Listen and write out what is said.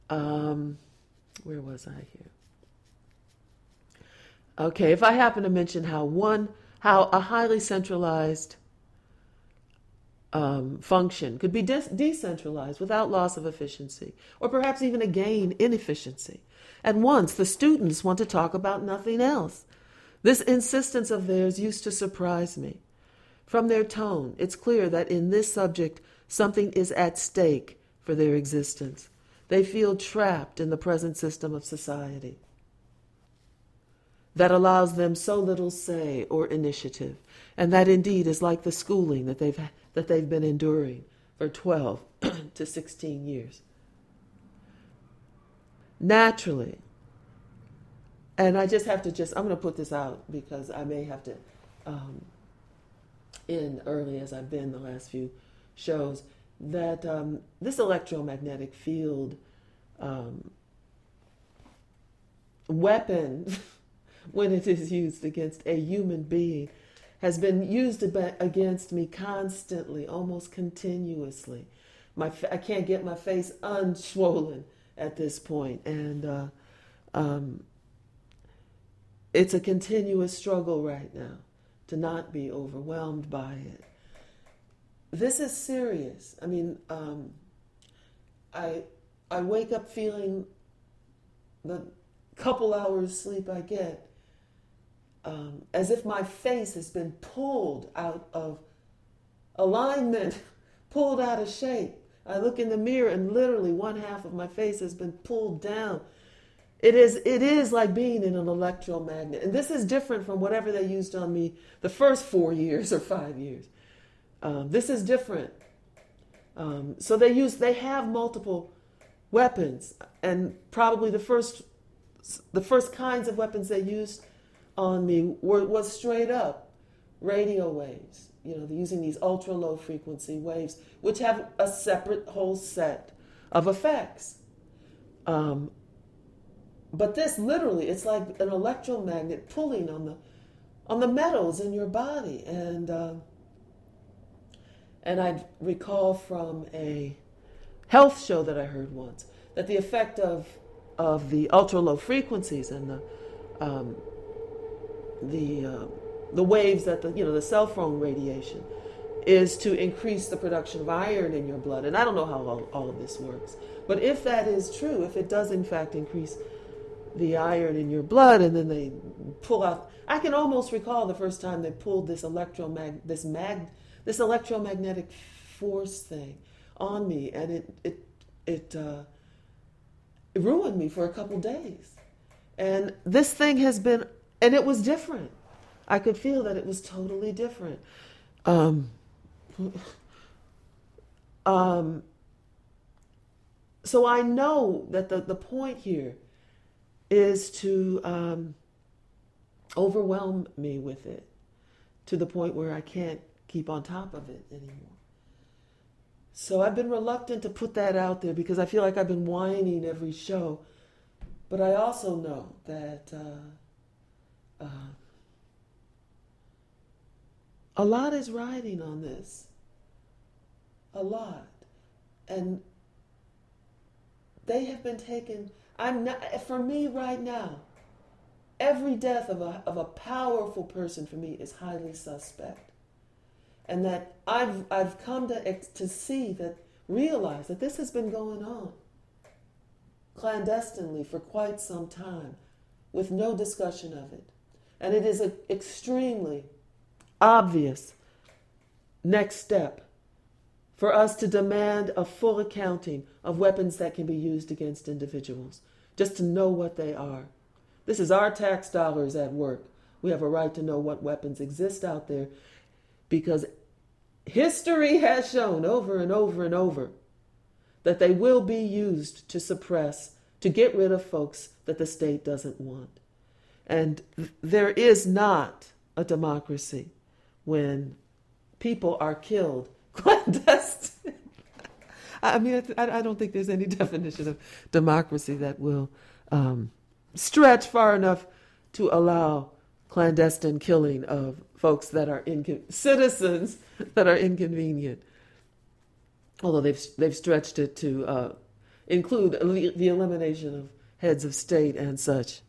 Where was I here? Okay, if I happen to mention how a highly centralized function could be decentralized without loss of efficiency, or perhaps even a gain in efficiency. At once, the students want to talk about nothing else. This insistence of theirs used to surprise me. From their tone, it's clear that in this subject, something is at stake for their existence. They feel trapped in the present system of society that allows them so little say or initiative, and that indeed is like the schooling that they've been enduring for 12 to 16 years. Naturally, and I just have to I'm going to put this out because I may have to end early as I've been the last few shows, that this electromagnetic field weapon, when it is used against a human being, has been used against me constantly, almost continuously. I can't get my face unswollen at this point, and it's a continuous struggle right now to not be overwhelmed by it. This is serious. I mean, I wake up feeling the couple hours sleep I get as if my face has been pulled out of alignment, pulled out of shape. I look in the mirror and literally one half of my face has been pulled down. It is like being in an electromagnet. And this is different from whatever they used on me the first 4 years or 5 years. This is different. So they have multiple weapons, and probably the first kinds of weapons they used on me was straight up radio waves. They're using these ultra low frequency waves, which have a separate whole set of effects. But this literally, it's like an electromagnet pulling on the metals in your body, and I recall from a health show that I heard once that the effect of the ultra low frequencies and the waves that the cell phone radiation is to increase the production of iron in your blood. And I don't know how all of this works, but if that is true, if it does in fact increase the iron in your blood, and then they pull out, I can almost recall the first time they pulled this electromagnetic force thing on me, and it ruined me for a couple days. And this thing has been, and it was different. I could feel that it was totally different. So I know that the point here is to overwhelm me with it to the point where I can't keep on top of it anymore. So I've been reluctant to put that out there because I feel like I've been whining every show. But I also know that a lot is riding on this. A lot. And they have been taken. For me right now, every death of a powerful person for me is highly suspect. And that I've come to see realize that this has been going on clandestinely for quite some time with no discussion of it. And it is an extremely obvious next step for us to demand a full accounting of weapons that can be used against individuals, just to know what they are. This is our tax dollars at work. We have a right to know what weapons exist out there, because history has shown over and over and over that they will be used to suppress, to get rid of folks that the state doesn't want. And there is not a democracy when people are killed clandestine. I mean, I don't think there's any definition of democracy that will stretch far enough to allow clandestine killing of folks that are citizens that are inconvenient. Although they've stretched it to include the elimination of heads of state and such.